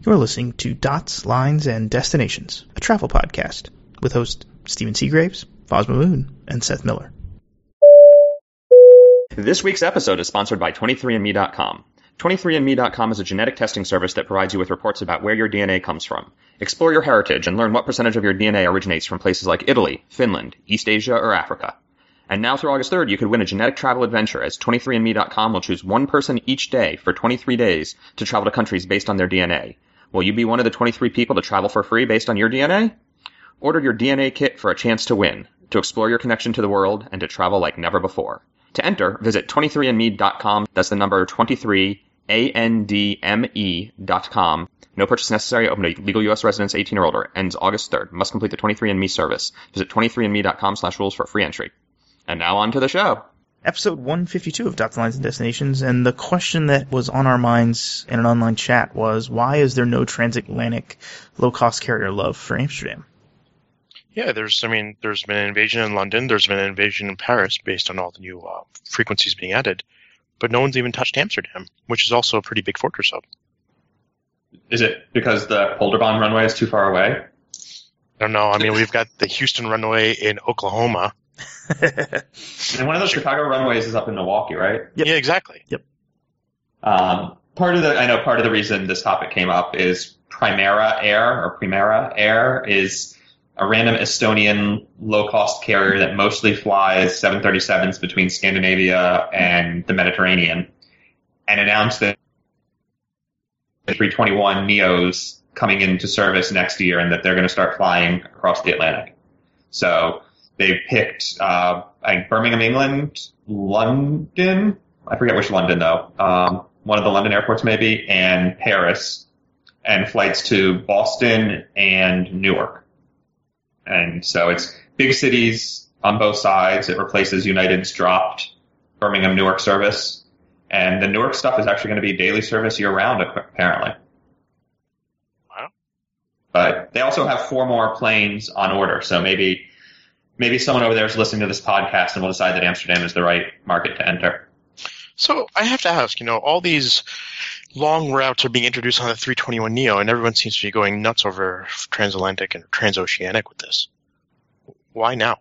You're listening to Dots, Lines, and Destinations, a travel podcast with hosts Stephen Seagraves, Fosma Moon, and Seth Miller. This week's episode is sponsored by 23andMe.com. 23andMe.com is a genetic testing service that provides you with reports about where your DNA comes from. Explore your heritage and learn what percentage of your DNA originates from places like Italy, Finland, East Asia, or Africa. And now through August 3rd, you could win a genetic travel adventure as 23andMe.com will choose one person each day for 23 days to travel to countries based on their DNA. Will you be one of the 23 people to travel for free based on your DNA? Order your DNA kit for a chance to win, to explore your connection to the world, and to travel like never before. To enter, visit 23andme.com. That's the number 23andme.com. No purchase necessary. Open to legal U.S. residents 18 or older. Ends August 3rd. Must complete the 23andMe service. Visit 23andme.com/rules for free entry. And now on to the show. Episode 152 of Dots, Lines, and Destinations, and the question that was on our minds in an online chat was, why is there no transatlantic low-cost carrier love for Amsterdam? Yeah, there's been an invasion in London, there's been an invasion in Paris based on all the new frequencies being added, but no one's even touched Amsterdam, which is also a pretty big fortress hub. Is it because the Polderbahn runway is too far away? I don't know. I mean, we've got the Houston runway in Oklahoma. And one of those Chicago runways is up in Milwaukee, right? Yep. Yeah, exactly. Yep. Part of the reason this topic came up is Primera Air is a random Estonian low-cost carrier that mostly flies 737s between Scandinavia and the Mediterranean, and announced that the 321 NEOs coming into service next year and that they're going to start flying across the Atlantic. So they picked Birmingham, England, London, I forget which London though, one of the London airports maybe, and Paris, and flights to Boston and Newark. And so it's big cities on both sides. It replaces United's dropped Birmingham-Newark service. And the Newark stuff is actually going to be daily service year-round, apparently. Wow. But they also have 4 more planes on order, so maybe someone over there is listening to this podcast and will decide that Amsterdam is the right market to enter. So I have to ask, all these long routes are being introduced on the 321 NEO, and everyone seems to be going nuts over transatlantic and transoceanic with this. Why now?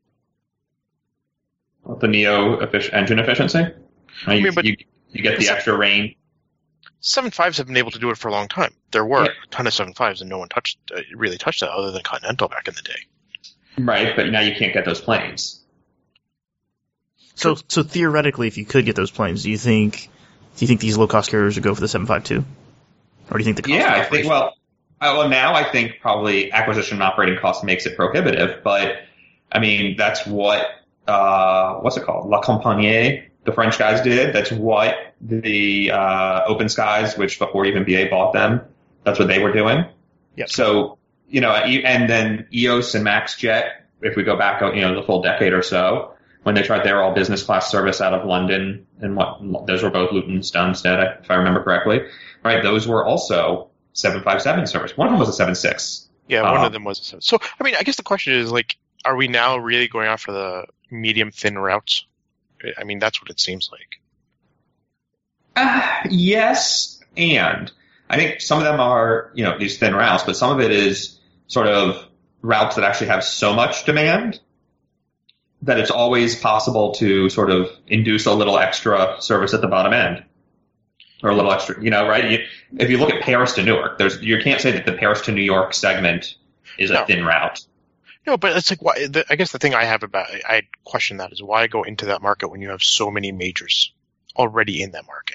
The NEO engine efficiency? You get the extra range. 75s have been able to do it for a long time. There were a ton of 75s, and no one really touched that other than Continental back in the day. Right, but now you can't get those planes. So theoretically, if you could get those planes, do you think these low-cost carriers would go for the 752? Or do you think the cost now I think probably acquisition and operating cost makes it prohibitive, but I mean, that's what, what's it called? La Compagnie, the French guys did. That's what the Open Skies, which before even BA bought them, that's what they were doing. Yep. So, and then EOS and MaxJet, if we go back, the full decade or so, when they tried their all business class service out of London, and those were both Luton Stansted, if I remember correctly, right? Those were also 757 service. One of them was a 76. Yeah, one of them was a 7. So, I mean, I guess the question is, are we now really going after the medium thin routes? I mean, that's what it seems like. Yes, and I think some of them are, these thin routes, but some of it is sort of routes that actually have so much demand that it's always possible to sort of induce a little extra service at the bottom end. Or a little extra, right? If you look at Paris to Newark, you can't say that the Paris to New York segment is a thin route. No, but it's like, I guess the thing I question that is why go into that market when you have so many majors already in that market?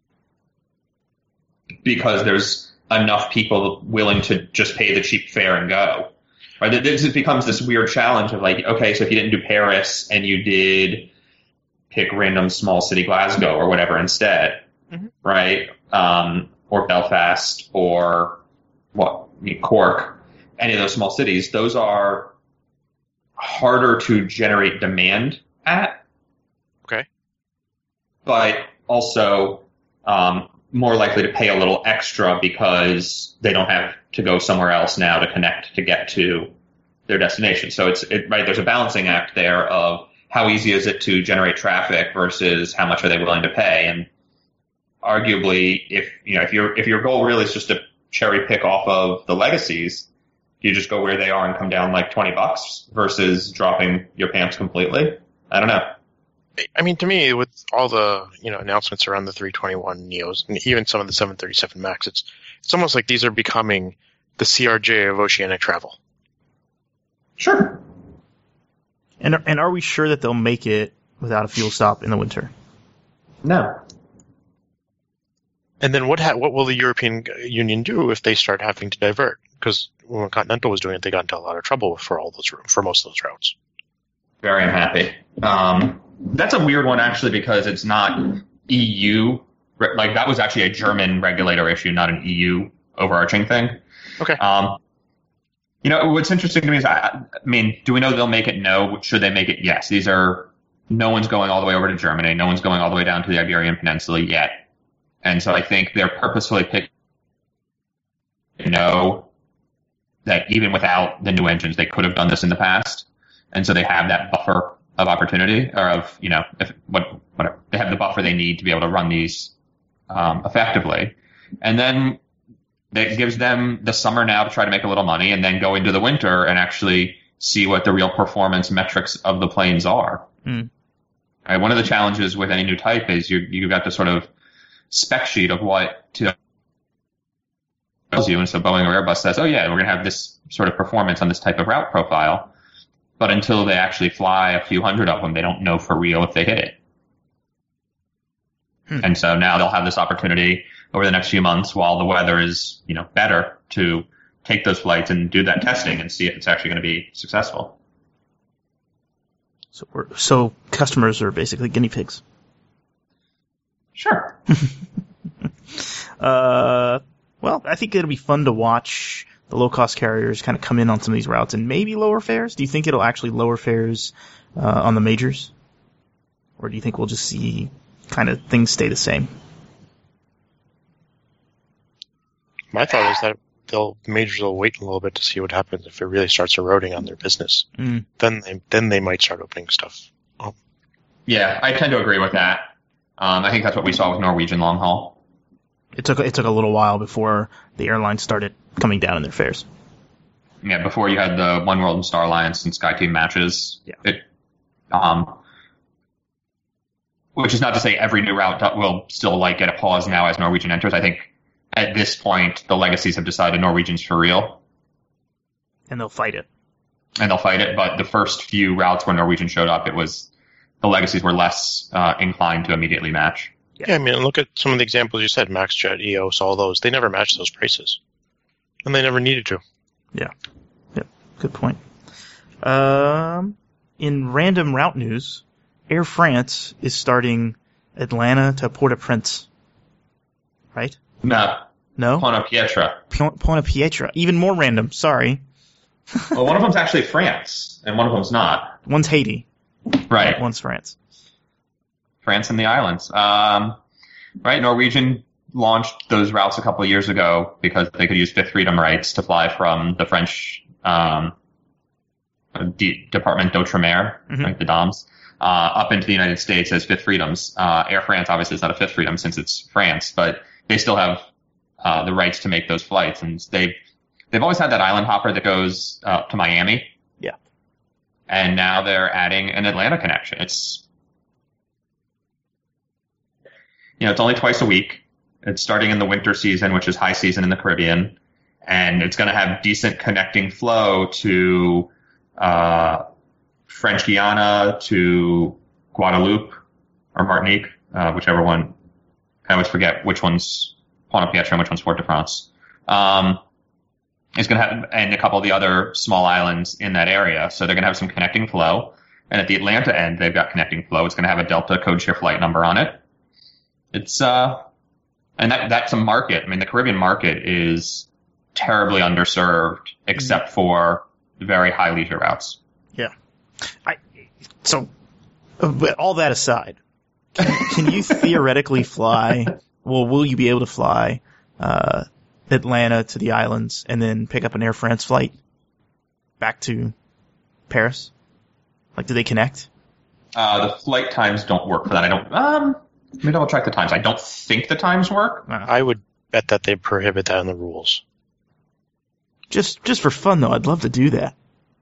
Because there's enough people willing to just pay the cheap fare and go. Right? It becomes this weird challenge of okay, so if you didn't do Paris and you did pick random small city Glasgow or whatever instead, right? Or Belfast or Cork, any of those small cities, those are harder to generate demand at. Okay. But also more likely to pay a little extra because they don't have to go somewhere else now to connect to get to their destination. So there's a balancing act there of how easy is it to generate traffic versus how much are they willing to pay. And arguably, if your goal really is just to cherry pick off of the legacies, you just go where they are and come down like $20 versus dropping your PAMPs completely? I don't know. I mean, to me, with all the announcements around the 321 Neos and even some of the 737 Max, it's almost like these are becoming the CRJ of oceanic travel. Sure. And are we sure that they'll make it without a fuel stop in the winter? No. And then what will the European Union do if they start having to divert? Because when Continental was doing it, they got into a lot of trouble for most of those routes. Very unhappy. That's a weird one, actually, because it's not EU. Like, that was actually a German regulator issue, not an EU overarching thing. Okay. What's interesting to me is, I mean, do we know they'll make it? No. Should they make it? Yes. No one's going all the way over to Germany. No one's going all the way down to the Iberian Peninsula yet. And so I think they're purposefully picking that even without the new engines, they could have done this in the past. And so they have that buffer of opportunity, or of, whatever. They have the buffer they need to be able to run these effectively. And then that gives them the summer now to try to make a little money, and then go into the winter and actually see what the real performance metrics of the planes are. Mm. Right, one of the challenges with any new type is you've got this sort of spec sheet of what tells you, and so Boeing or Airbus says, oh yeah, we're going to have this sort of performance on this type of route profile, but until they actually fly a few hundred of them, they don't know for real if they hit it. And so now they'll have this opportunity over the next few months, while the weather is, better, to take those flights and do that testing and see if it's actually going to be successful. So customers are basically guinea pigs. Sure. Well, I think it'll be fun to watch the low-cost carriers kind of come in on some of these routes and maybe lower fares. Do you think it'll actually lower fares on the majors? Or do you think we'll just see kind of things stay the same? My thought is that majors will wait a little bit to see what happens if it really starts eroding on their business. Mm. Then they might start opening stuff up. Yeah, I tend to agree with that. I think that's what we saw with Norwegian long haul. It took a little while before the airlines started coming down in their fares. Yeah, before you had the One World and Star Alliance and SkyTeam matches. Yeah. Which is not to say every new route will still get a pause now as Norwegian enters. I think at this point the legacies have decided Norwegian's for real. And they'll fight it. But the first few routes where Norwegian showed up, the legacies were less inclined to immediately match. Yeah, I mean, look at some of the examples you said, MaxJet, EOS, all those. They never matched those prices. And they never needed to. Yeah. Yep. Good point. In random route news, Air France is starting Atlanta to Port-au-Prince. Right? No. Ponte Pietra. Ponte Pietra. Even more random. Sorry. Well, one of them's actually France, and one of them's not. One's Haiti. Right. One's France. France and the islands. Right, Norwegian launched those routes a couple of years ago because they could use Fifth Freedom rights to fly from the French Department d'Outre-mer, right, the DOMS, up into the United States as Fifth Freedoms. Air France obviously is not a Fifth Freedom since it's France, but they still have the rights to make those flights, and they've always had that island hopper that goes to Miami. Yeah. And now they're adding an Atlanta connection. It's only twice a week. It's starting in the winter season, which is high season in the Caribbean, and it's going to have decent connecting flow to French Guiana, to Guadeloupe or Martinique, whichever one. I always forget which one's Ponte Pietra and which one's Fort-de-France. It's going to have, and a couple of the other small islands in that area. So they're going to have some connecting flow. And at the Atlanta end, they've got connecting flow. It's going to have a Delta codeshare flight number on it. It's, and that's a market. I mean, the Caribbean market is terribly underserved except for very high leisure routes. Yeah. So, all that aside, can you theoretically fly, will you be able to fly, Atlanta to the islands and then pick up an Air France flight back to Paris? Like, do they connect? The flight times don't work for that. Let me double check the times. I don't think the times work. I would bet that they prohibit that in the rules. Just for fun, though, I'd love to do that.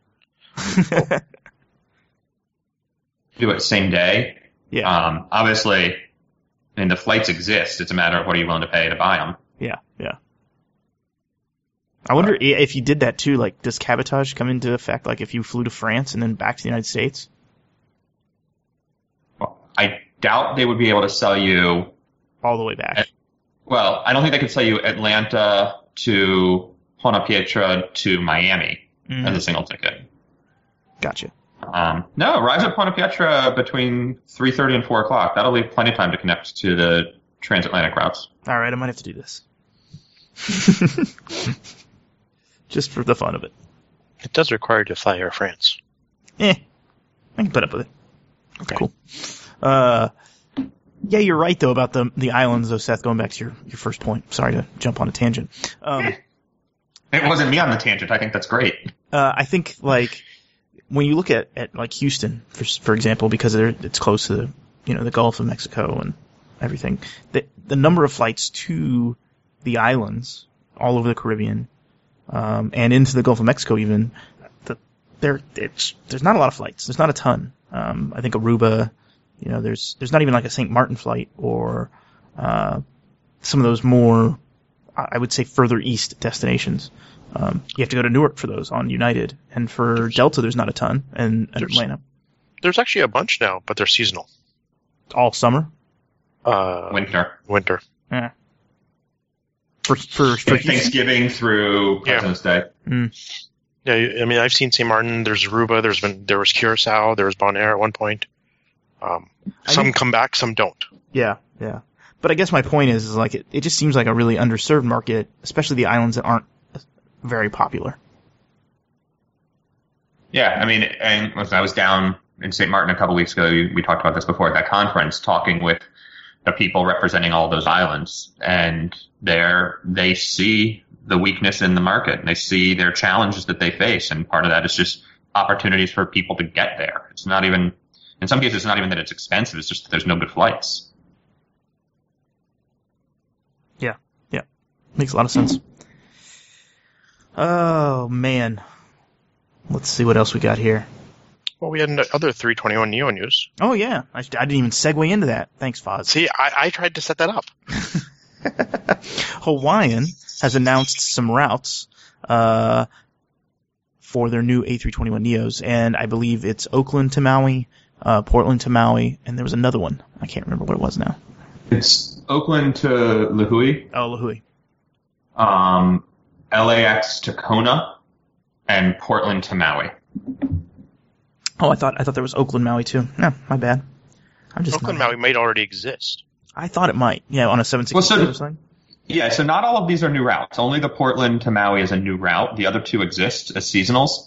Do it same day. Yeah. Obviously, I mean, the flights exist. It's a matter of what are you willing to pay to buy them. Yeah. I wonder if you did that too, like, does cabotage come into effect? Like, if you flew to France and then back to the United States? Well, I doubt they would be able to sell you. All the way back. Well, I don't think they could sell you Atlanta to Ponte Pietra to Miami as a single ticket. Gotcha. No, arrives at Ponte Pietra between 3:30 and 4 o'clock. That'll leave plenty of time to connect to the transatlantic routes. All right, I might have to do this. Just for the fun of it. It does require you to fly Air France. I can put up with it. Okay. Cool. Yeah, you're right, though, about the islands, though, Seth, going back to your first point. Sorry to jump on a tangent. It wasn't me on the tangent. I think that's great. I think, like, when you look at like, Houston, for example, because it's close to the Gulf of Mexico and everything, the number of flights to the islands all over the Caribbean, and into the Gulf of Mexico even, there's not a lot of flights. There's not a ton. I think Aruba, there's not even like a St. Martin flight or some of those more, I would say, further east destinations. You have to go to Newark for those on United, and for Delta, there's not a ton, and Atlanta. There's actually a bunch now, but they're seasonal. All summer. Winter. Yeah. For Thanksgiving through President's Day. Yeah, I mean, I've seen St. Martin. There's Aruba. There was Curacao. There was Bonaire at one point. Some come back, some don't. Yeah. But I guess my point is like it just seems like a really underserved market, especially the islands that aren't very popular. Yeah, I mean, and I was down in St. Martin a couple weeks ago. We talked about this before at that conference, talking with the people representing all those islands, and they see the weakness in the market, and they see their challenges that they face, and part of that is just opportunities for people to get there. It's not even, in some cases, it's not even that it's expensive, it's just that there's no good flights. Yeah. Makes a lot of sense. Oh, man. Let's see what else we got here. Well, we had other 321neo news. Oh, yeah. I didn't even segue into that. Thanks, Foz. See, I tried to set that up. Hawaiian has announced some routes for their new A321neos, and I believe it's Oakland to Maui, Portland to Maui, and there was another one. I can't remember what it was now. It's Oakland to Lihue. Oh, Lihue. LAX to Kona, and Portland to Maui. Oh, I thought there was Oakland, Maui too. No, my bad. Oakland, Maui might already exist. I thought it might. Yeah, on a 762 or something. Yeah, so not all of these are new routes. Only the Portland to Maui is a new route. The other two exist as seasonals.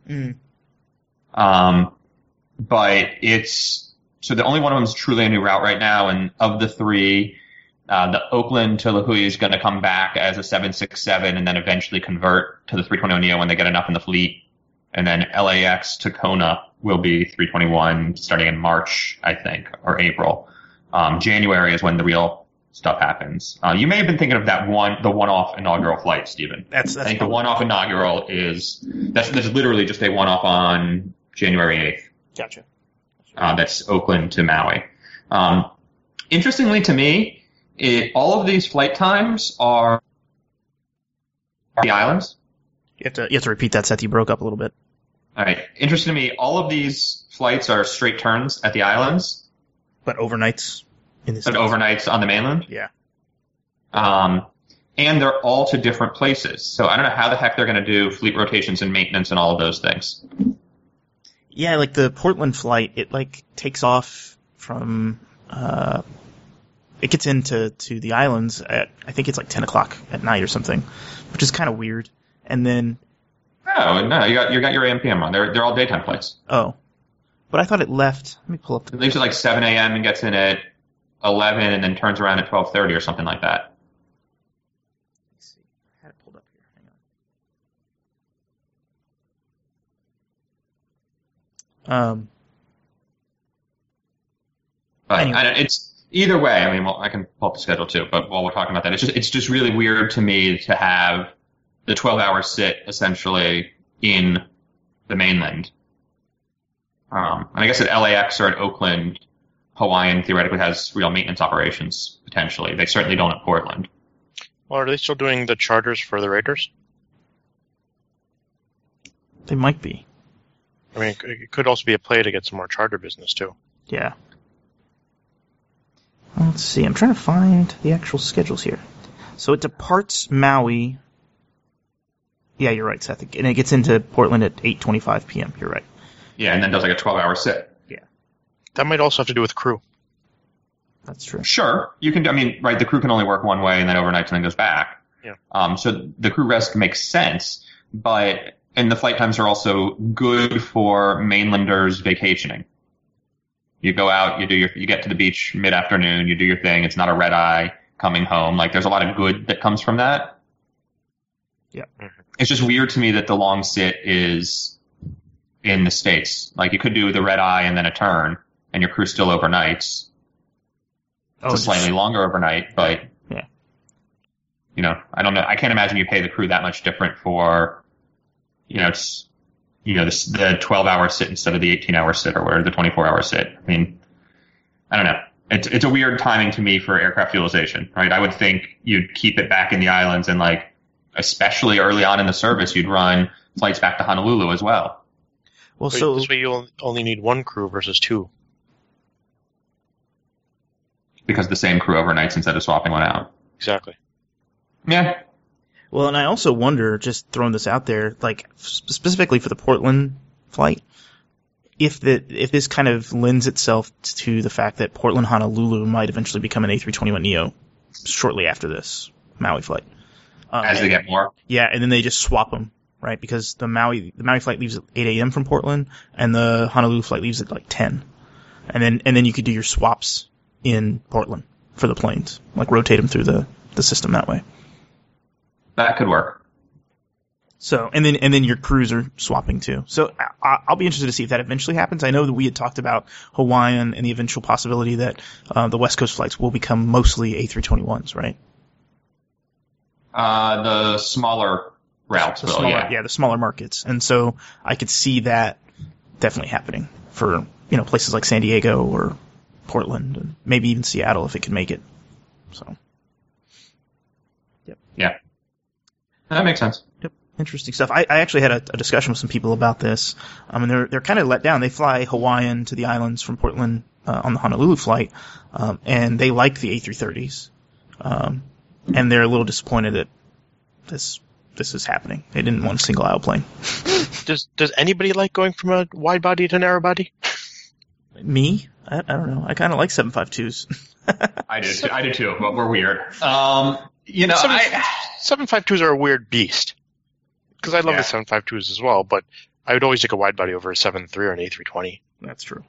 But so the only one of them is truly a new route right now, and of the three, the Oakland to Lihue is going to come back as a 767 and then eventually convert to the 321neo when they get enough in the fleet. And then LAX to Kona will be 321 starting in March, I think, or April. January is when the real stuff happens. You may have been thinking of the one-off inaugural flight, Stephen. I think the one-off inaugural that's literally just a one-off on January 8th. Gotcha. That's Oakland to Maui. Interestingly to me, all of these flight times are the islands. You have to repeat that, Seth. You broke up a little bit. All right. Interesting to me, all of these flights are straight turns at the islands. But overnights in the States. But overnights on the mainland? Yeah. And they're all to different places. So I don't know how the heck they're going to do fleet rotations and maintenance and all of those things. Yeah, like the Portland flight, it like takes off from it gets into the islands at, I think it's like 10 o'clock at night or something, which is kind of weird. And then no, you got your AM PM on. They're all daytime flights. Oh, but I thought it left. Let me pull up. It leaves at like 7 a.m. and gets in at 11, and then turns around at 12:30 or something like that. Let's see. I had it pulled up here. Hang on. But Anyway. Either way, I mean, well, I can pull up the schedule too, but while we're talking about that, it's just really weird to me to have the 12-hour sit essentially in the mainland. And I guess at LAX or at Oakland, Hawaiian theoretically has real maintenance operations, potentially. They certainly don't at Portland. Well, are they still doing the charters for the Raiders? They might be. I mean, it could also be a play to get some more charter business, too. Yeah. Let's see. I'm trying to find the actual schedules here. So it departs Maui. Yeah, you're right, Seth. And it gets into Portland at 8:25 p.m. You're right. Yeah, and then does like a 12-hour sit. That might also have to do with crew. That's true. Sure. You can, I mean, right, the crew can only work one way and then overnights and then goes back. Yeah. So the crew rest makes sense, and the flight times are also good for mainlanders vacationing. You go out, you get to the beach mid-afternoon, you do your thing, it's not a red eye coming home. Like, there's a lot of good that comes from that. Yeah. Mm-hmm. It's just weird to me that the long sit is in the States. Like, you could do the red eye and then a turn, and your crew still overnights. It's a slightly longer overnight, but, yeah. You know, I don't know. I can't imagine you pay the crew that much different for, the 12-hour sit instead of the 18-hour sit or whatever, the 24-hour sit. I mean, I don't know. It's a weird timing to me for aircraft utilization, right? I would think you'd keep it back in the islands and, like, especially early on in the service, you'd run flights back to Honolulu as well. Well, so this way you'll only need one crew versus two. Because the same crew overnights instead of swapping one out. Exactly. Yeah. Well, and I also wonder, just throwing this out there, like specifically for the Portland flight, if this kind of lends itself to the fact that Portland Honolulu might eventually become an A321neo shortly after this Maui flight. As they get more. Yeah, and then they just swap them, right? Because the Maui flight leaves at 8 a.m. from Portland, and the Honolulu flight leaves at like 10. And then you could do your swaps in Portland for the planes, like rotate them through the system that way. That could work. So, and then your crews are swapping too. So I'll be interested to see if that eventually happens. I know that we had talked about Hawaiian and the eventual possibility that the West Coast flights will become mostly A321s, right? The smaller routes, the smaller markets. And so I could see that definitely happening for, places like San Diego or Portland and maybe even Seattle if it can make it. So. Yep. Yeah. That makes sense. Yep. Interesting stuff. I actually had a discussion with some people about this. And they're kind of let down. They fly Hawaiian to the islands from Portland on the Honolulu flight, and they like the A330s. And they're a little disappointed that this is happening. They didn't want a single aisle plane. Does anybody like going from a wide body to narrow body? Me? I don't know. I kind of like 752s. I do too, but we're weird. 752s are a weird beast. Because I love the 752s as well, but I would always take a wide body over a 737 or an A320. That's true.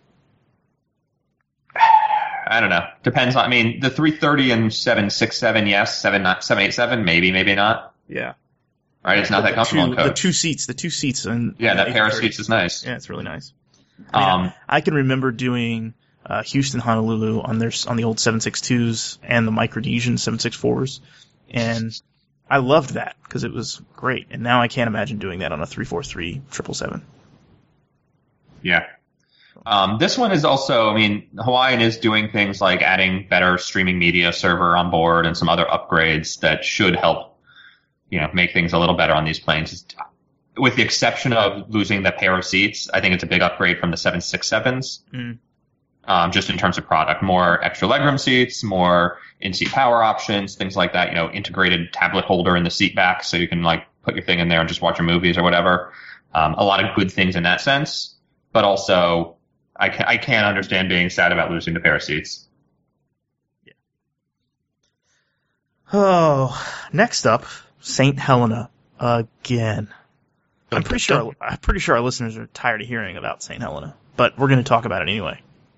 I don't know. Depends on, the 330 and 767, yes. 787, maybe not. Yeah. Right? It's not that comfortable in coach. The two seats. And that pair of seats is nice. Yeah, it's really nice. I can remember doing Houston, Honolulu on the old 762s and the Micronesian 764s, and I loved that because it was great. And now I can't imagine doing that on a 343 777. Yeah. This one is also, Hawaiian is doing things like adding better streaming media server on board and some other upgrades that should help, make things a little better on these planes. With the exception of losing the pair of seats, I think it's a big upgrade from the 767s. Just in terms of product, more extra legroom seats, more in-seat power options, things like that. Integrated tablet holder in the seat back, so you can put your thing in there and just watch your movies or whatever. A lot of good things in that sense, but also I can't understand being sad about losing the pair of seats. Yeah. Oh, next up, St. Helena again. I'm pretty sure our listeners are tired of hearing about St. Helena, but we're going to talk about it anyway.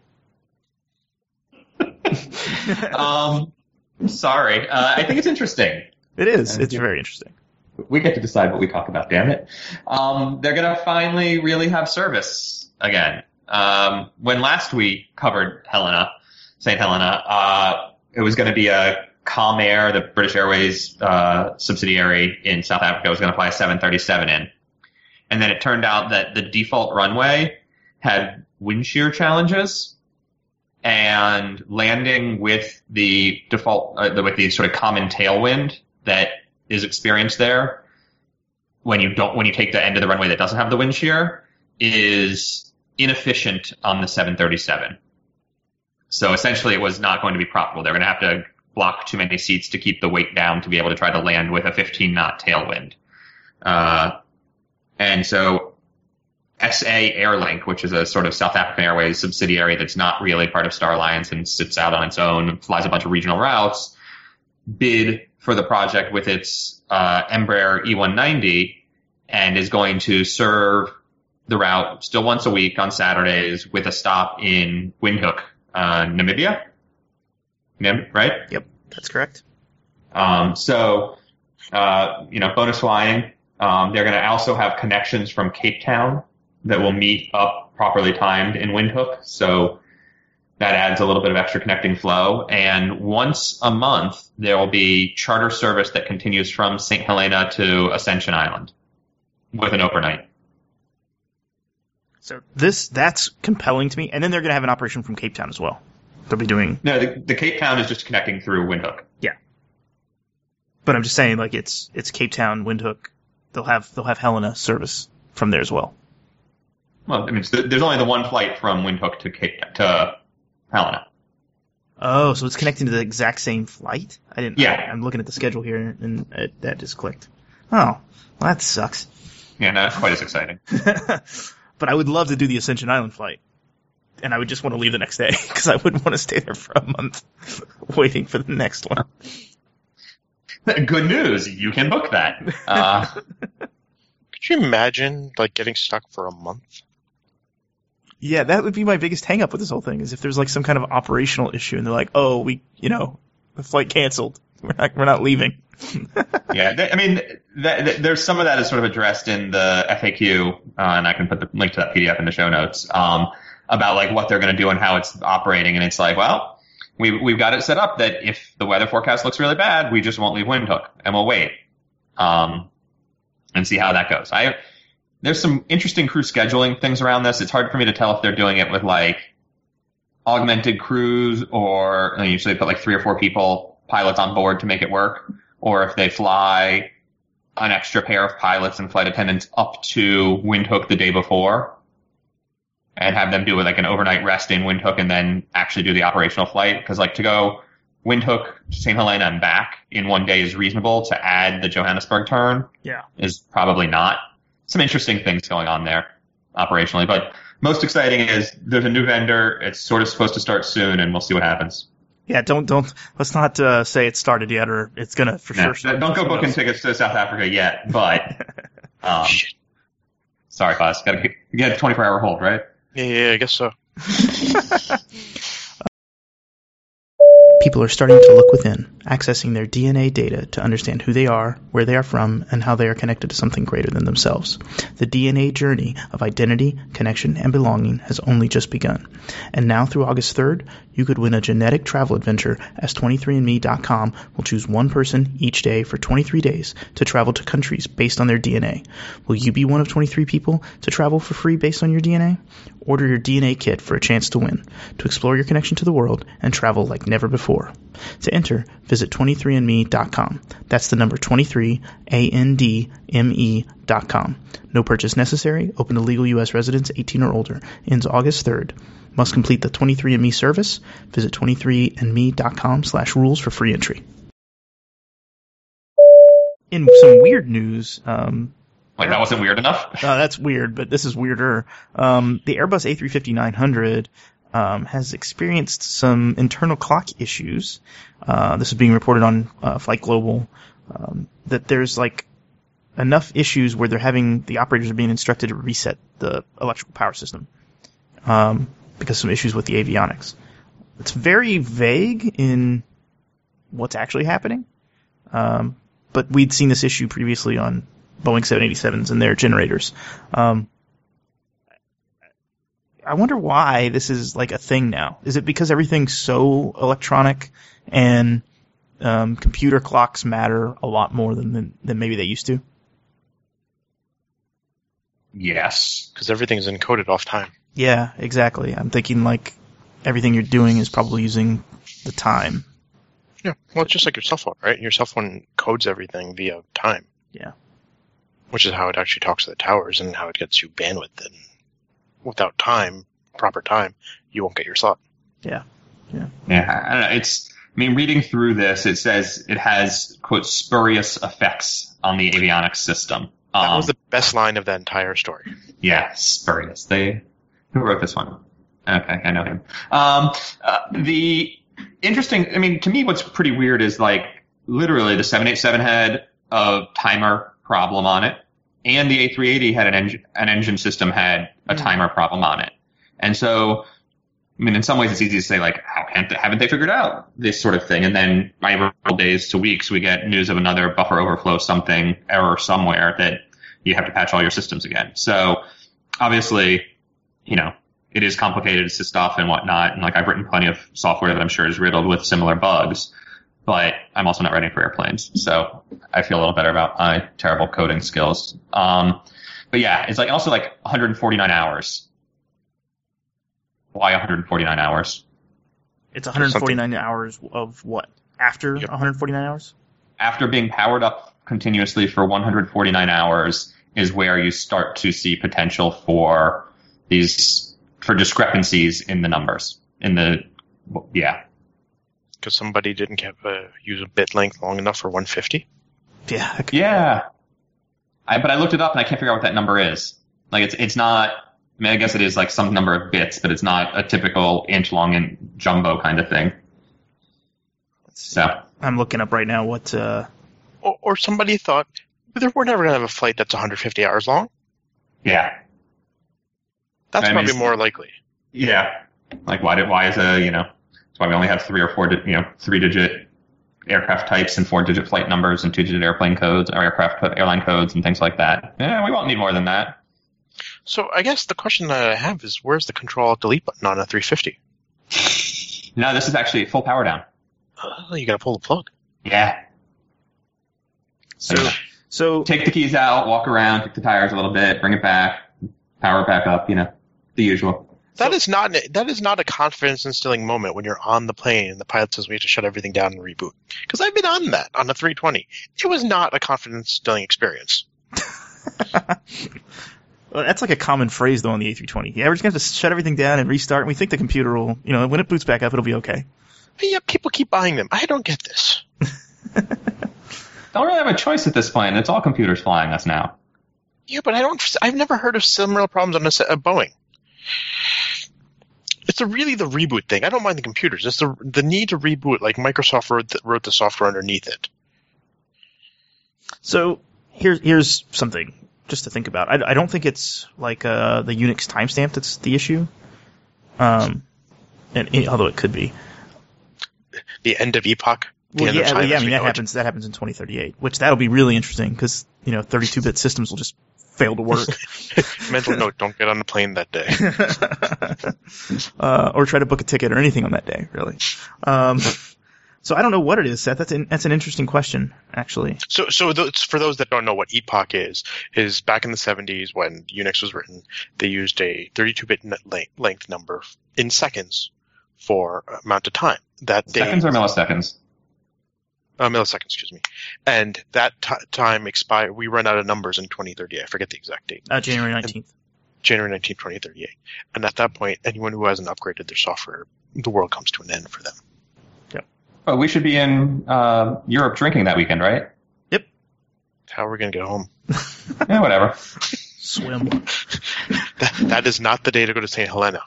Sorry. I think it's interesting. It is. It's very interesting. We get to decide what we talk about, damn it. They're going to finally really have service again. When last we covered Helena, St. Helena. It was going to be a Calm Air, the British Airways subsidiary in South Africa, was going to fly a 737 in. And then it turned out that the default runway had wind shear challenges, and landing with the default, with the sort of common tailwind that is experienced there when you take the end of the runway that doesn't have the wind shear is inefficient on the 737. So essentially it was not going to be profitable. They're going to have to block too many seats to keep the weight down to be able to try to land with a 15-knot tailwind. And so SA Airlink, which is a sort of South African Airways subsidiary that's not really part of Star Alliance and sits out on its own and flies a bunch of regional routes, bid for the project with its Embraer E190 and is going to serve the route still once a week on Saturdays with a stop in Windhoek, Namibia. Right? Yep, that's correct. Bonus flying. They're going to also have connections from Cape Town that will meet up properly timed in Windhoek. So that adds a little bit of extra connecting flow. And once a month, there will be charter service that continues from St. Helena to Ascension Island with an overnight. So that's compelling to me. And then they're going to have an operation from Cape Town as well. They'll be doing... No, the Cape Town is just connecting through Windhoek. Yeah. But I'm just saying, like, it's Cape Town, Windhoek. They'll have Helena service from there as well. Well, I mean, there's only the one flight from Windhoek to Helena. Oh, so it's connecting to the exact same flight? Yeah. I'm looking at the schedule here, and that just clicked. Oh, well, that sucks. Yeah, not quite as exciting. But I would love to do the Ascension Island flight. And I would just want to leave the next day, because I wouldn't want to stay there for a month waiting for the next one. Good news, you can book that. Could you imagine, like, getting stuck for a month? Yeah, that would be my biggest hang-up with this whole thing, is if there's, like, some kind of operational issue, and they're like, oh, the flight canceled. We're not leaving. Yeah, there's some of that is sort of addressed in the FAQ, and I can put the link to that PDF in the show notes, about, like, what they're going to do and how it's operating, and it's like, well, we've got it set up that if the weather forecast looks really bad, we just won't leave Windhoek, and we'll wait, and see how that goes. There's some interesting crew scheduling things around this. It's hard for me to tell if they're doing it with, like, augmented crews, or usually they put, like, 3 or 4 pilots on board to make it work, or if they fly an extra pair of pilots and flight attendants up to Windhoek the day before and have them do like an overnight rest in Windhoek and then actually do the operational flight. Because like to go Windhoek to St. Helena and back in one day is reasonable. To add the Johannesburg turn is probably not. Some interesting things going on there operationally. But most exciting is there's a new vendor. It's sort of supposed to start soon, and we'll see what happens. Yeah, let's not say it started yet, or it's gonna for sure start. Don't go booking tickets to South Africa yet, but sorry, boss. You got a 24-hour hold, right? Yeah, I guess so. People are starting to look within, accessing their DNA data to understand who they are, where they are from, and how they are connected to something greater than themselves. The DNA journey of identity, connection, and belonging has only just begun. And now through August 3rd, you could win a genetic travel adventure as 23andMe.com will choose one person each day for 23 days to travel to countries based on their DNA. Will you be one of 23 people to travel for free based on your DNA? Order your DNA kit for a chance to win, to explore your connection to the world and travel like never before. To enter, visit 23andme.com. That's the number 23andme.com. No purchase necessary. Open to legal U.S. residents 18 or older. Ends August 3rd. Must complete the 23andMe service. Visit 23andme.com/rules for free entry. In some weird news, Like, that wasn't weird enough? that's weird, but this is weirder. The Airbus A350-900 has experienced some internal clock issues. This is being reported on Flight Global, that there's like enough issues where the operators are being instructed to reset the electrical power system because of some issues with the avionics. It's very vague in what's actually happening, but we'd seen this issue previously on Boeing 787s and their generators. I wonder why this is like a thing now. Is it because everything's so electronic and computer clocks matter a lot more than maybe they used to? Yes. Because everything's encoded off time. Yeah, exactly. I'm thinking like everything you're doing is probably using the time. Yeah, well, it's just like your cell phone, right? Your cell phone codes everything via time. Yeah. Which is how it actually talks to the towers and how it gets you bandwidth. And without time, proper time, you won't get your slot. Yeah. Yeah, I don't know. Reading through this, it says it has, quote, spurious effects on the avionics system. That was the best line of that entire story. Yeah, spurious. Who wrote this one? Okay, I know him. The interesting, to me, what's pretty weird is like literally the 787 had a timer problem on it, and the A380 had an engine system had a timer problem on it. And so, in some ways, it's easy to say like, haven't they figured out this sort of thing? And then by days to weeks, we get news of another buffer overflow error somewhere that you have to patch all your systems again. So obviously, it is complicated stuff and whatnot. And like I've written plenty of software that I'm sure is riddled with similar bugs, but I'm also not writing for airplanes. So I feel a little better about my terrible coding skills. But yeah, it's like also like 149 hours. Why 149 hours? It's 149 hours of what? After 149 hours? After being powered up continuously for 149 hours is where you start to see potential for discrepancies in the numbers. Because somebody didn't use a bit length long enough for 150? Yeah. Yeah. But I looked it up and I can't figure out what that number is. Like it's not, I guess it is like some number of bits, but it's not a typical inch long and jumbo kind of thing. So I'm looking up right now what. Or somebody thought we're never going to have a flight that's 150 hours long. Yeah. That's probably more likely. Yeah. Like why is that's why we only have 3 or 4 3-digit aircraft types and 4-digit flight numbers and 2-digit airplane codes or airline codes and things like that. Yeah, we won't need more than that. So I guess the question that I have is, where's the Control-Alt-Delete button on a 350? No, this is actually full power down. You got to pull the plug. Yeah. So take the keys out, walk around, kick the tires a little bit, bring it back, power it back up. The usual. That is not a confidence instilling moment when you're on the plane and the pilot says we have to shut everything down and reboot. Because I've been on that on the 320. It was not a confidence instilling experience. Well, that's like a common phrase though on the A320. Yeah, we're just going to have to shut everything down and restart. And we think the computer will, when it boots back up, it'll be okay. But yeah, people keep buying them. I don't get this. Don't really have a choice at this point. It's all computers flying us now. Yeah, but I've never heard of similar problems on a Boeing. It's really the reboot thing. I don't mind the computers. It's the need to reboot, like Microsoft wrote the software underneath it. So here's something just to think about. I don't think it's like the Unix timestamp that's the issue. Although it could be. The end of epoch? Well, that happens in 2038, which that'll be really interesting because 32-bit systems will just fail to work. Mental note: don't get on the plane that day, or try to book a ticket or anything on that day. Really. So I don't know what it is, Seth. That's an interesting question, actually. So for those that don't know what epoch is back in the 70s when Unix was written, they used a 32-bit length number in seconds for amount of time. Seconds or milliseconds? Milliseconds, excuse me. And that time expired. We run out of numbers in 2038. I forget the exact date. January 19th. January 19th, 2038. And at that point, anyone who hasn't upgraded their software, the world comes to an end for them. Yep. Well, we should be in Europe drinking that weekend, right? Yep. How are we going to get home? Yeah, whatever. Swim. That is not the day to go to St. Helena.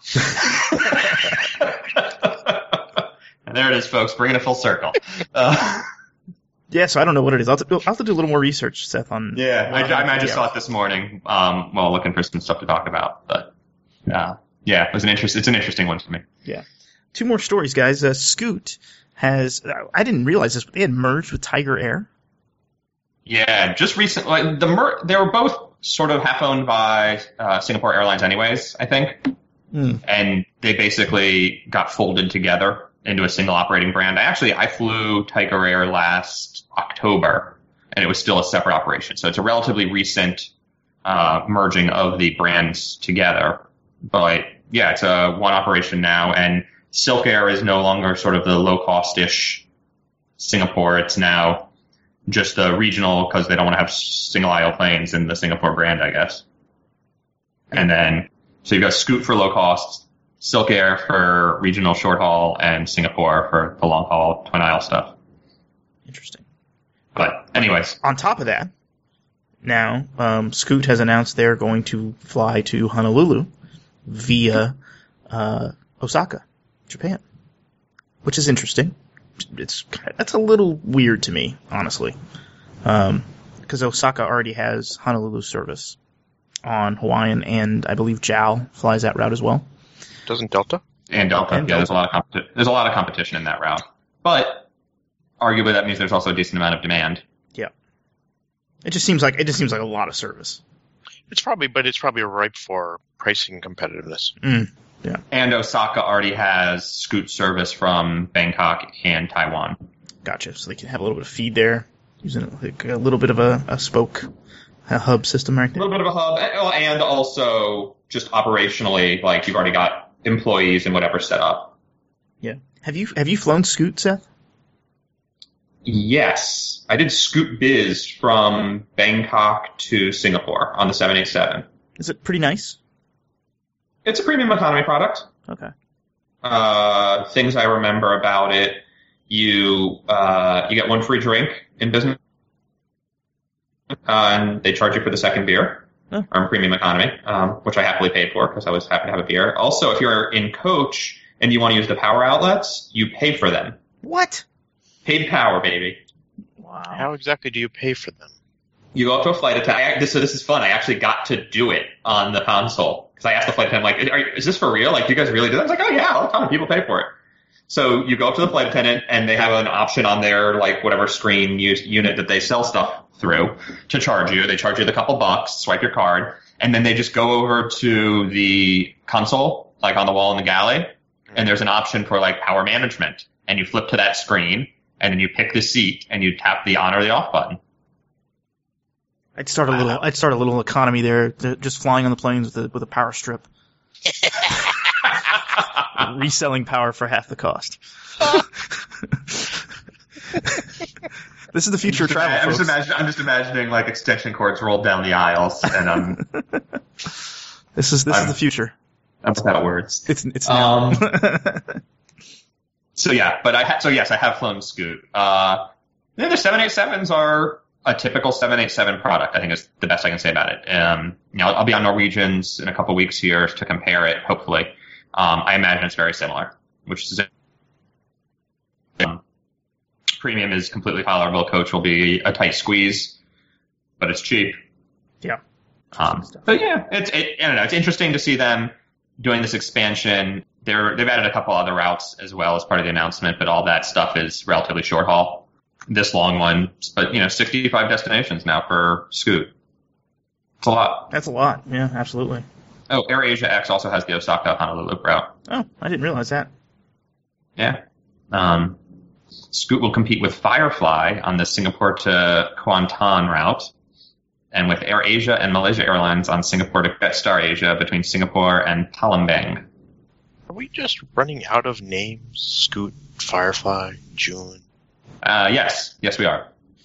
And there it is, folks. Bringing it full circle. Yeah, so I don't know what it is. I'll have to do a little more research, Seth, on... Yeah, I just saw it this morning while looking for some stuff to talk about. But, it's an interesting one for me. Yeah. 2 more stories, guys. Scoot has... I didn't realize this, but they had merged with Tiger Air. Yeah, just recently. They were both sort of half-owned by Singapore Airlines anyways, I think. and they basically got folded together into a single operating brand. I flew Tiger Air last October, and it was still a separate operation. So it's a relatively recent merging of the brands together. But yeah, it's a one operation now, and Silk Air is no longer sort of the low-cost-ish Singapore. It's now just the regional, because they don't want to have single-aisle planes in the Singapore brand, I guess. And then, so you've got Scoot for low-cost, Silk Air for regional short-haul, and Singapore for the long-haul twin-aisle stuff. Interesting. But anyways. On top of that, now, Scoot has announced they're going to fly to Honolulu via Osaka, Japan, which is interesting. That's a little weird to me, honestly, because Osaka already has Honolulu service on Hawaiian, and I believe JAL flies that route as well. Doesn't Delta? And Delta. And yeah, Delta. There's a lot of competition in that route. But arguably that means there's also a decent amount of demand. Yeah. It just seems like a lot of service. It's probably ripe for pricing competitiveness. Yeah. And Osaka already has Scoot service from Bangkok and Taiwan. Gotcha. So they can have a little bit of feed there, using like a little bit of a spoke, a hub system right A there. little bit of a hub, and also just operationally, like you've already got employees and whatever set up. Yeah. Have you flown Scoot, Seth? Yes. I did Scoot Biz from Bangkok to Singapore on the 787. Is it pretty nice? It's a premium economy product. Okay. Things I remember about it, you get one free drink in business, and they charge you for the second beer. Oh. Or premium economy, which I happily paid for because I was happy to have a beer. Also, if you're in coach and you want to use the power outlets, you pay for them. What? Paid power, baby. Wow. How exactly do you pay for them? You go up to a flight attendant. This is fun. I actually got to do it on the console because I asked the flight attendant, like, is this for real? Like, do you guys really do that? I was like, oh yeah, a ton of people pay for it. So you go up to the flight attendant and they have an option on their, like, whatever screen unit that they sell stuff through to charge you. They charge you the couple bucks, swipe your card, and then they just go over to the console, like on the wall in the galley, and there's an option for, like, power management. And you flip to that screen, and then you pick the seat, and you tap the on or the off button. I'd start a little economy there, just flying on the planes with a power strip. Reselling power for half the cost. This is the future of travel, folks. I'm just imagining like extension cords rolled down the aisles, and This is the future. That's how it works. It's now. So yeah, but yes, I have flown Scoot. The 787s are a typical 787 product. I think is the best I can say about it. I'll be on Norwegians in a couple weeks here to compare it. Hopefully, I imagine it's very similar. Which is premium is completely tolerable. Coach will be a tight squeeze, but it's cheap. Yeah. But yeah, I don't know. It's interesting to see them doing this expansion. They've added a couple other routes as well as part of the announcement, but all that stuff is relatively short haul. This long one, but 65 destinations now for Scoot. It's a lot. That's a lot. Yeah, absolutely. Oh, AirAsia X also has the Osaka Honolulu route. Oh, I didn't realize that. Yeah. Scoot will compete with Firefly on the Singapore to Kuantan route, and with AirAsia and Malaysia Airlines on Singapore to Jetstar Asia between Singapore and Palembang. Are we just running out of names? Scoot, Firefly, June. Yes, we are.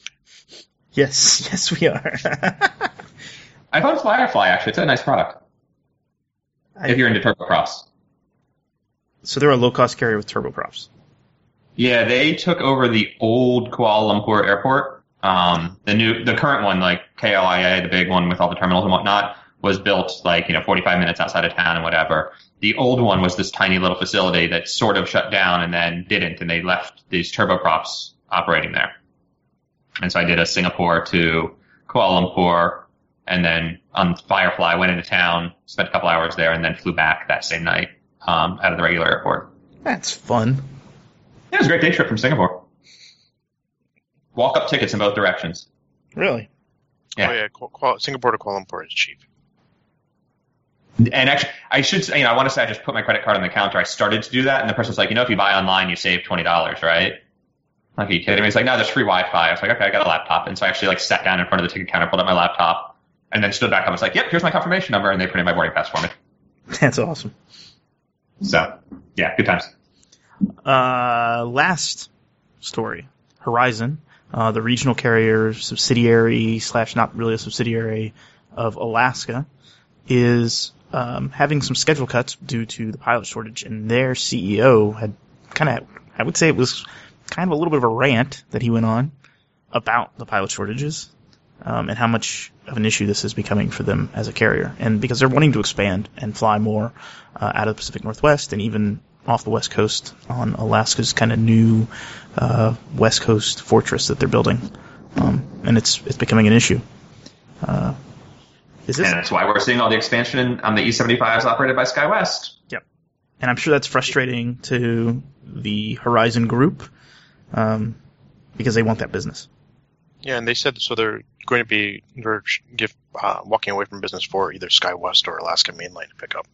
Yes, we are. I found Firefly actually. It's a nice product. If you're into turboprops. So they're a low-cost carrier with turboprops. Yeah, they took over the old Kuala Lumpur airport. The current one, like KLIA, the big one with all the terminals and whatnot, was built 45 minutes outside of town and whatever. The old one was this tiny little facility that sort of shut down and then didn't, and they left these turboprops operating there. And so I did a Singapore to Kuala Lumpur, and then on Firefly went into town, spent a couple hours there, and then flew back that same night out of the regular airport. That's fun. Yeah, it was a great day trip from Singapore. Walk-up tickets in both directions. Really? Yeah. Oh yeah, Singapore to Kuala Lumpur is cheap. And actually, I should say, I want to say I just put my credit card on the counter. I started to do that, and the person's like, if you buy online, you save $20, right? Like, are you kidding me? He's like, no, there's free Wi-Fi. I was like, okay, I got a laptop. And so I actually sat down in front of the ticket counter, pulled out my laptop, and then stood back up and was like, yep, here's my confirmation number, and they printed my boarding pass for me. That's awesome. So, yeah, good times. Last story, Horizon, the regional carrier subsidiary / not really a subsidiary of Alaska, is having some schedule cuts due to the pilot shortage, and their CEO had I would say it was kind of a little bit of a rant that he went on about the pilot shortages and how much of an issue this is becoming for them as a carrier. And because they're wanting to expand and fly more out of the Pacific Northwest and even off the West Coast on Alaska's kind of new West Coast fortress that they're building. And it's becoming an issue. And that's why we're seeing all the expansion on the E-75s operated by SkyWest. Yep. And I'm sure that's frustrating to the Horizon group because they want that business. Yeah, and they said so they're going to be walking away from business for either SkyWest or Alaska Mainline pickup.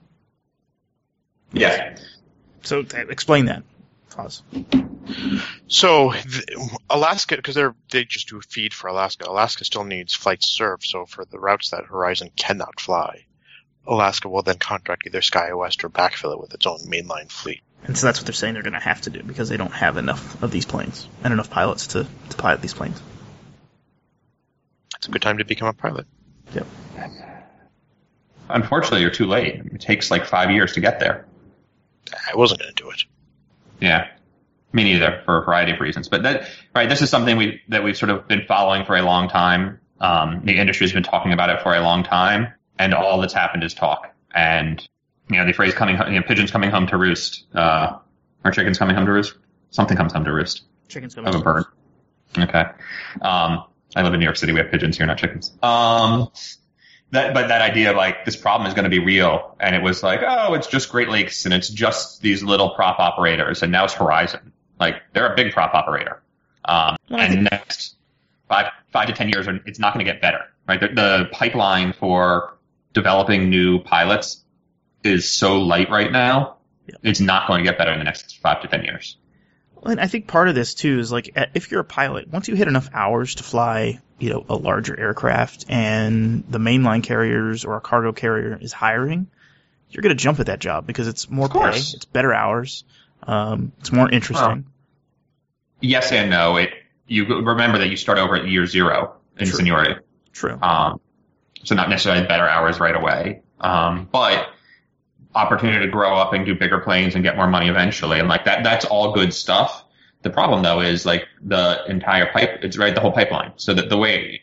Yeah. So explain that, Foz. So Alaska, because they just do a feed for Alaska. Alaska still needs flights served. So for the routes that Horizon cannot fly, Alaska will then contract either SkyWest or backfill it with its own mainline fleet. And so that's what they're saying they're going to have to do because they don't have enough of these planes and enough pilots to pilot these planes. It's a good time to become a pilot. Yep. Unfortunately, you're too late. It takes 5 years to get there. I wasn't going to do it. Yeah. Me neither, for a variety of reasons. But this is something we've sort of been following for a long time. The industry's been talking about it for a long time, and all that's happened is talk. And the phrase pigeons coming home to roost, or chickens coming home to roost. Something comes home to roost. Chickens coming home to roost. Okay. I live in New York City. We have pigeons here, not chickens. That idea of this problem is going to be real, and it was it's just Great Lakes and it's just these little prop operators, and now it's Horizon. They're a big prop operator. And the next 5 to 10 years, it's not going to get better, right? The pipeline for developing new pilots is so light right now. Yeah. It's not going to get better in the next 5 to 10 years. Well, and I think part of this too is if you're a pilot, once you hit enough hours to fly, a larger aircraft and the mainline carriers or a cargo carrier is hiring, you're going to jump at that job because it's more pay, it's better hours, it's more interesting. Yes and no. You remember that you start over at year 0 in seniority. True. So not necessarily better hours right away, but opportunity to grow up and do bigger planes and get more money eventually, and that's all good stuff. The problem though is the entire the whole pipeline. So that the way,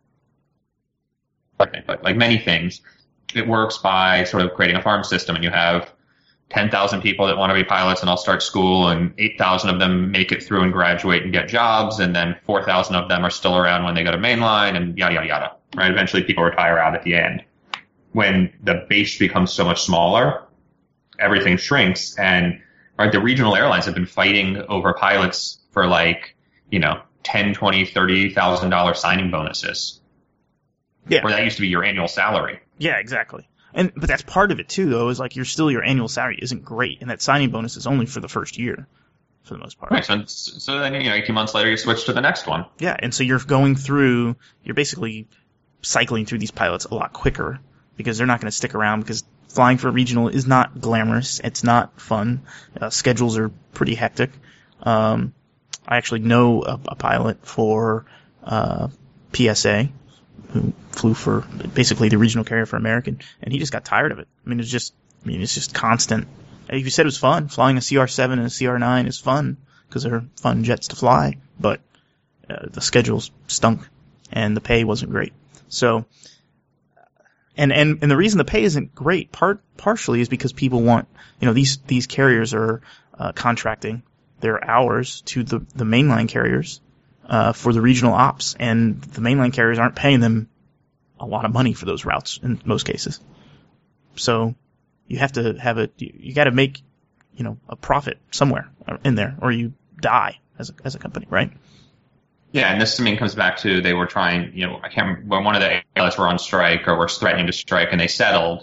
like many things, it works by sort of creating a farm system, and you have 10,000 people that want to be pilots and all start school, and 8,000 of them make it through and graduate and get jobs, and then 4,000 of them are still around when they go to mainline, and yada yada yada. Right? Eventually, people retire out at the end. When the base becomes so much smaller, everything shrinks, and the regional airlines have been fighting over pilots for $10, $20, $30,000 signing bonuses. Yeah. Where that used to be your annual salary. Yeah, exactly. But that's part of it too, though, is your annual salary isn't great, and that signing bonus is only for the first year, for the most part. Right. So then 18 months later you switch to the next one. Yeah, and so you're basically cycling through these pilots a lot quicker because they're not going to stick around because flying for a regional is not glamorous. It's not fun. Schedules are pretty hectic. I actually know a pilot for PSA who flew for basically the regional carrier for American, and he just got tired of it. It's just constant. If you said it was fun, flying a CR7 and a CR9 is fun because they're fun jets to fly, but the schedules stunk and the pay wasn't great. So. And the reason the pay isn't great partially is because people want, these carriers are contracting their hours to the mainline carriers for the regional ops, and the mainline carriers aren't paying them a lot of money for those routes in most cases. So you have to you got to make, a profit somewhere in there, or you die as a company, right? Yeah, and this to me comes back to they were trying, I can't remember when one of the airlines were on strike or were threatening to strike, and they settled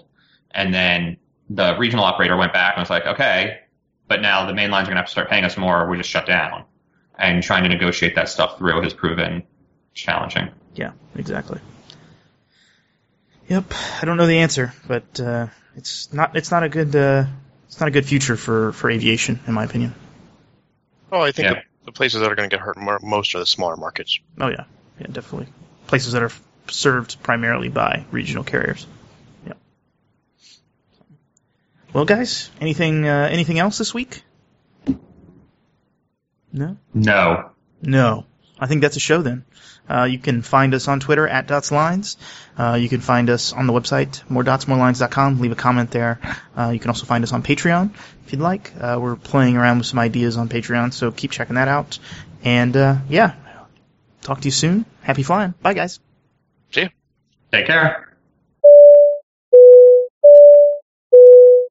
And then the regional operator went back and was like, okay, but now the main lines are going to have to start paying us more or we just shut down. And trying to negotiate that stuff through has proven challenging. Yeah, exactly. Yep, I don't know the answer, but it's not a good future for aviation, in my opinion. Well, I think the places that are going to get hurt most are the smaller markets. Oh yeah, definitely. Places that are served primarily by regional carriers. Yeah. Well, guys, anything else this week? No. No. I think that's a show then. You can find us on Twitter at DotsLines. You can find us on the website, moredotsmorelines.com. Leave a comment there. You can also find us on Patreon if you'd like. We're playing around with some ideas on Patreon, so keep checking that out. And, talk to you soon. Happy flying. Bye, guys. See you. Take care.